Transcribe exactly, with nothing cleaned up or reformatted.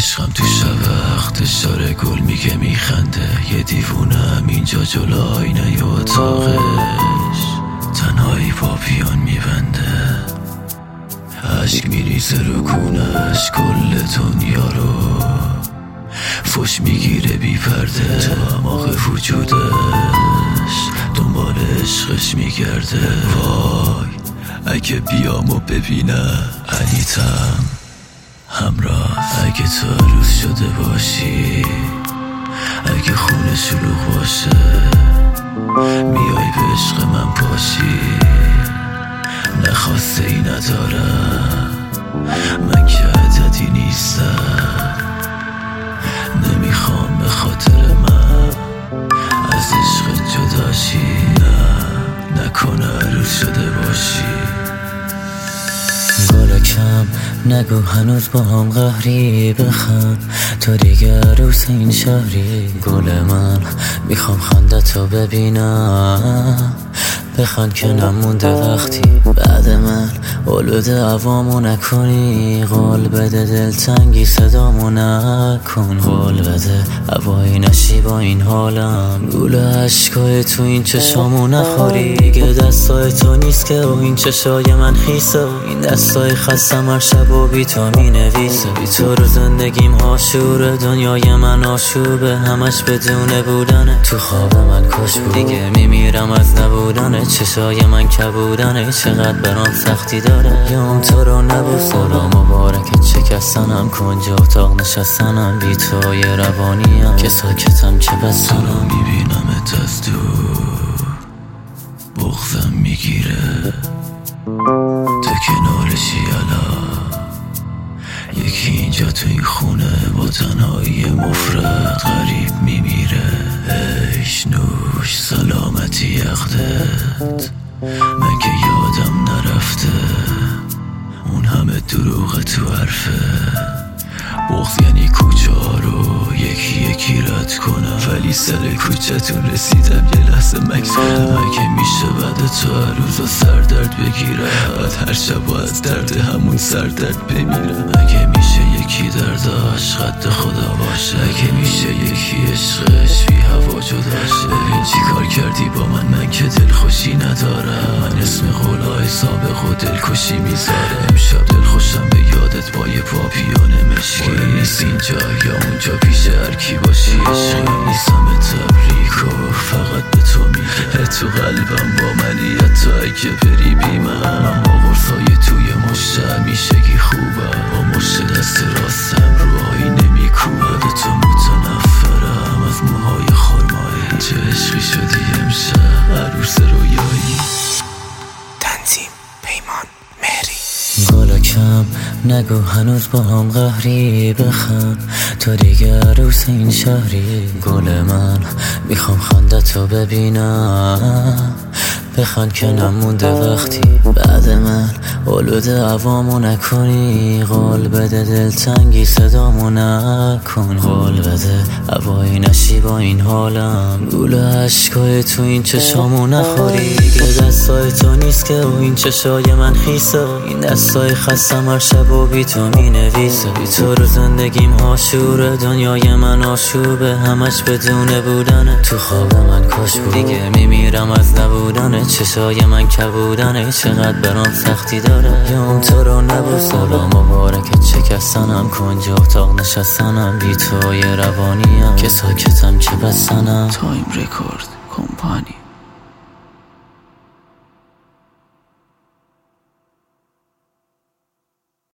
عشقم تو شب وقت اشاره گل میگه میخنده، یه دیوونم اینجا جلو آینه ی اتاقش تنهایی پاپیون میبنده، عشق میریزه رو کونش کل دنیا رو فش میگیره بی پرده، تو اعماق وجودش دنبال عشقش میگرده. وای اگه بیامو ببینم انیتم همراه، اگه تو عروس شده باشی، اگه خونه شلوغ باشه میای به عشق من پاشی، نخواسته ای ندارم من که عددی نیستم، نمیخوام به خاطر من از عشق جداشی، نه نکنه عروس شده باشی. گل کم نگو هنوز با هم قهری، بخند تو دیگه عروس این شهری. گل من میخوام خندتو ببینم، بخند که نمونده وقتی بعد من اولوده عوامو نکنی، قول بده دلتنگی صدامو نکن، قول بده هوایی نشی با این حالم، گوله عشقای تو این چشامو نخوری، دیگه دستای تو نیست که و این چشای من خیسه، و این دستای خستم هر شب و بی تو می نویسه، بی تو رو زندگیم هاشوره، دنیای من آشوبه همش بدون بودنه، تو خواب من کش بود دیگه میمیرم از نبودنه، چشای من کبودنه چقدر برام سختی داره، یام تو رو نبوسه را مبارکت شکستنم، کنج اتاق نشستنم بی توی روانیم که ساکتم که بستنم، تو رو میبینمت از دور بغضم میگیره، تو کنارشی الان یکی اینجا تو این خونه با تنهایی مفرد غریب میمیره، عیش نوش سلامتی یخدت من که یادم نرفته اون همه دروغ تو حرفه، بغض یعنی کوچه ها رو یکی یکی رد کنم، ولی سر کوچه‌تون رسیدم یه لحظه مکس کنم، اگه میشه بعد تو هر روز سر درد بگیرم، بعد هر شب از درد همون سر درد بمیرم، اگه میشه یکی درداش قد خدا باشه، اگه میشه یکی عشقش بی هوا جداشه، ببین چی کار کردی با من، من که دلخوشی ندارم، من اسم قولای سابق و دلکشی میذارم، امشب دلخوشم به یادت با یه پاپیون مشکی، نیست اینجا یا اونجا پیش هرکی باشی، عشقی نیستم تبریک و فقط به تو میگه، تو قلبم با منی حتی اگه بری بی من، اما قرصای توی مشت همیشگی خوبم، با مشت دست راستم رو آینه میکوبم، به تو متنفرم از موهای خرمایی، چه عشقی شدی امشب عروس رویایی. تنظیم پیمان مهری. گل کم نگو هنوز با هم قهری، بخند تو دیگه عروس این شهری. گل من میخوام خندتو ببینم، بخند که نمونده وقتی بعد من اولوده عوامو نکنی، قول بده دلتنگی صدامو نکن، قول بده هوایی نشی با این حالم، گوله عشقای تو این چشامو نخوری، دیگه دستای تو نیست که و این چشای من خیسه، و این دستای خستم هر شب و بی تو می نویسه، بی تو رو زندگیم هاشوره، دنیای من آشوبه همش بدون بودنه، تو خواب من کش بود دیگه میمیرم از نبودنه، چشای من کبودنه چقدر برام سختی داره، یام تو رو نبوسه را مبارکت شکستنم، کنج اتاق نشستنم بی توی روانیم که ساکتم که بستنم. تایم رکورد کمپانی.